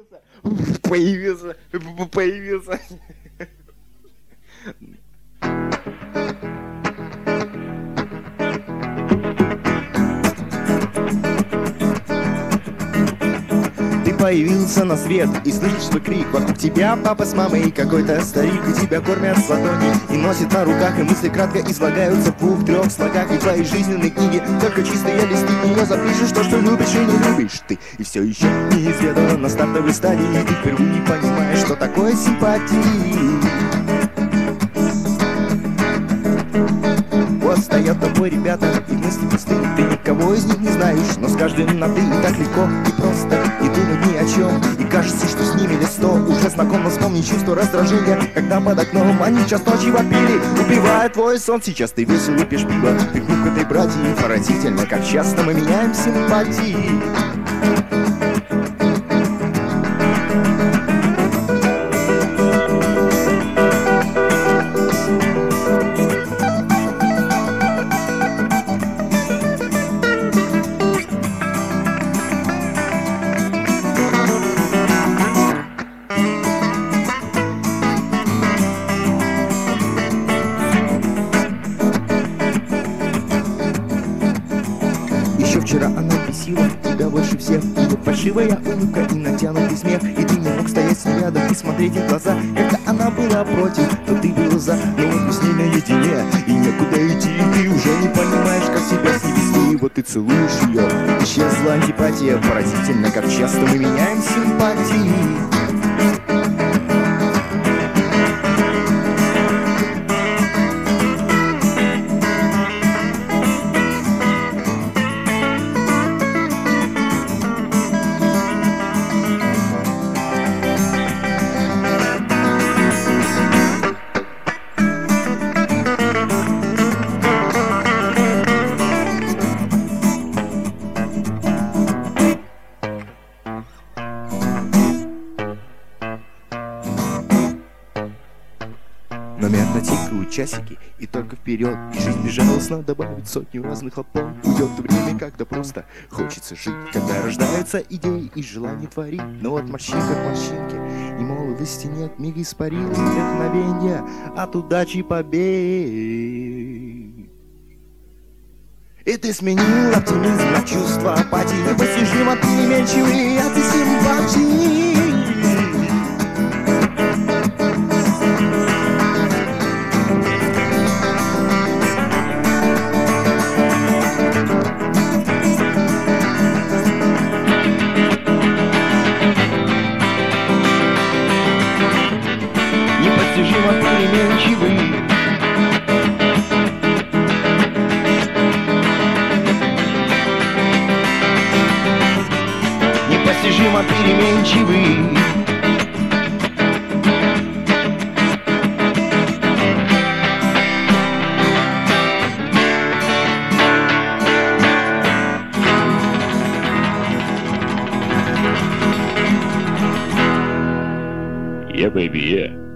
Появился. Появился. Появился на свет и слышишь свой крик. Вокруг тебя папа с мамой и какой-то старик. И тебя кормят с ладони и носят на руках. И мысли кратко излагаются в 2-3 слогах. И твои жизненные книги только чистые листы. Ее запишешь то, что любишь и не любишь ты. И все еще неизведано на стартовой стадии. И ты впервые понимаешь, что такое симпатии. Стоят тобой ребята, и мысли пустые. Ты никого из них не знаешь, но с каждым на ты. И так легко, и просто, и думать ни о чем. И кажется, что с ними лет 100 уже знаком. Но вспомни чувство раздражения, когда под окном они час ночи вопили, убивая твой сон. Сейчас ты весел и пьешь пиво, ты внук этой братьи. Поразительно, как часто мы меняем симпатии. Вчера она бесила тебя больше всех. Ее фальшивая улыбка и натянутый смех. И ты не мог стоять с ней рядом и смотреть в глаза. Когда она была против, то ты был за. Но вот мы с ней наедине, и некуда идти. Ты уже не понимаешь, как себя с ней вести. И вот ты целуешь ее, исчезла антипатия. Поразительно, как часто мы меняем симпатии. Но медленно тикают часики, и только вперед. И жизнь безжалостно добавит сотню разных опор. Уйдет время, когда просто хочется жить. Когда рождаются идеи и желания творить. Но от морщинок к морщинке и молодости нет. Миг испарил вдохновенья от удачи побед. И ты сменил оптимизм на чувство апатии. Непостижимо переменчивый от симпатии. Непостижимо переменчивый. Непостижимо переменчивый. Yeah, baby, yeah.